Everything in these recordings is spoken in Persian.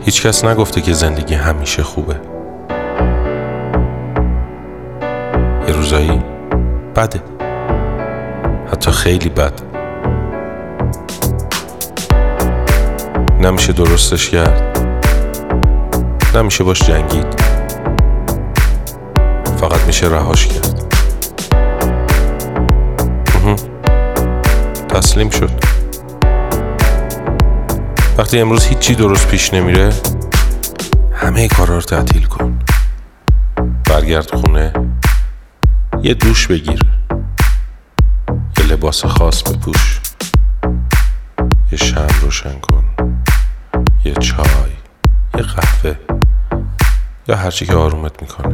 هیچ کس نگفته که زندگی همیشه خوبه. یه روزایی بده، حتی خیلی بد. نمیشه درستش کرد، نمیشه باش جنگید، فقط میشه رهاش کرد. تسلیم شد. وقتی امروز هیچی درست پیش نمیره، همه کارا رو تعطیل کن. برگرد خونه، یه دوش بگیر، یه لباس خاص بپوش، یه شمع روشن کن، یه چای، یه قهوه یا هرچی که آرومت میکنه.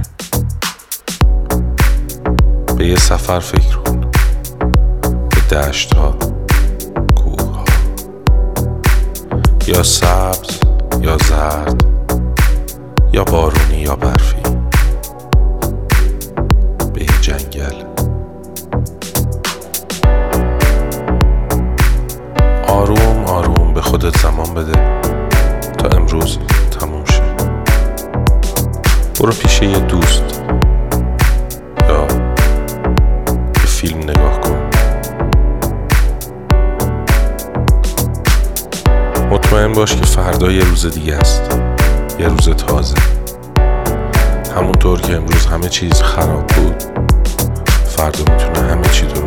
به یه سفر فکر کن، به دشت ها، کوه ها، یا سبز یا زرد یا بارونی یا برفی، به یه جنگل. آروم آروم به خودت زمان بده تا امروز تموم شه. برو پیش یه دوست یا یه فیلم نگاه کن. مطمئن باش که فردا یه روز دیگه است، یه روز تازه. همونطور که امروز همه چیز خراب بود، فردا میتونه همه چی درست